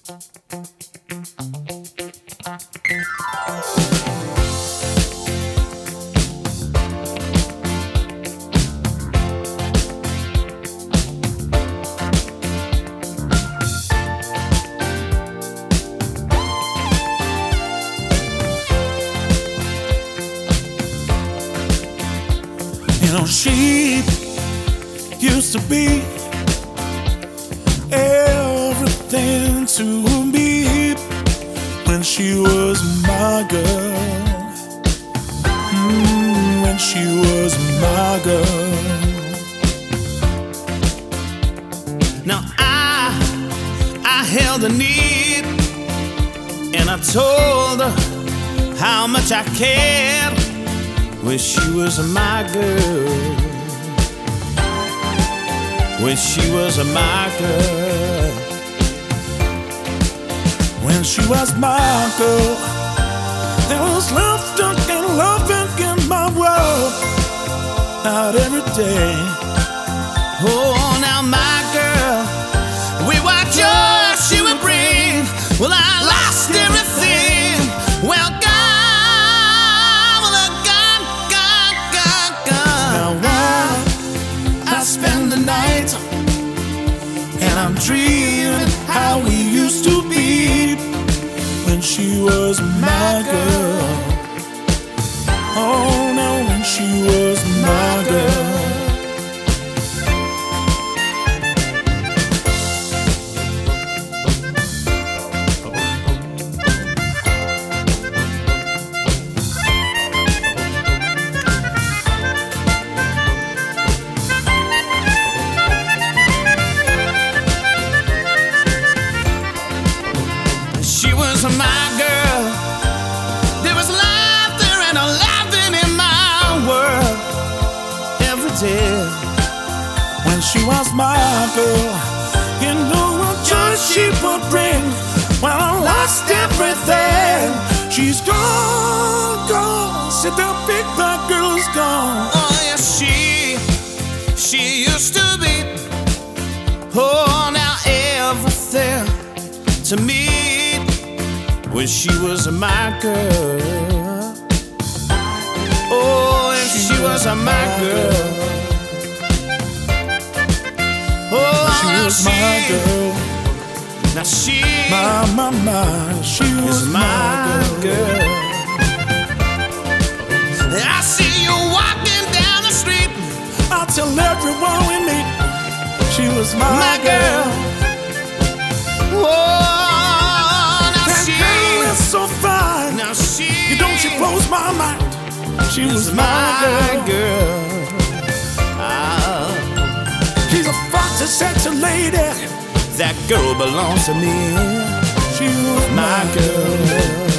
You know, she used to be everything to me when she was my girl. When she was my girl. Now I held her need, and I told her how much I cared when she was my girl. When she was my girl. When she was my girl, there was laughter and loving in my world. Not every day. Oh, now my girl, we were joy she would bring. Well, I lost everything. Well, gone. Spend the night, and I'm dreaming how we used to be when she was my girl. Oh no, when she was my girl. She was my girl. There was laughter and a laughing in my world every day. When she was my girl, you know what joy she would bring. Well, I lost everything. She's gone, gone. Said the big black girl's gone. Oh yeah, she used to be. Oh, now everything to me. When she was my girl. Oh, and she was my girl. Oh, she was my girl. Now she, she was my girl. I see you walking down the street. I'll tell everyone we meet. She was my girl. Oh, so fine. Now you don't she blows my mind. She was my girl. She's a foxy, sexy lady. That girl belongs to me. She was my girl.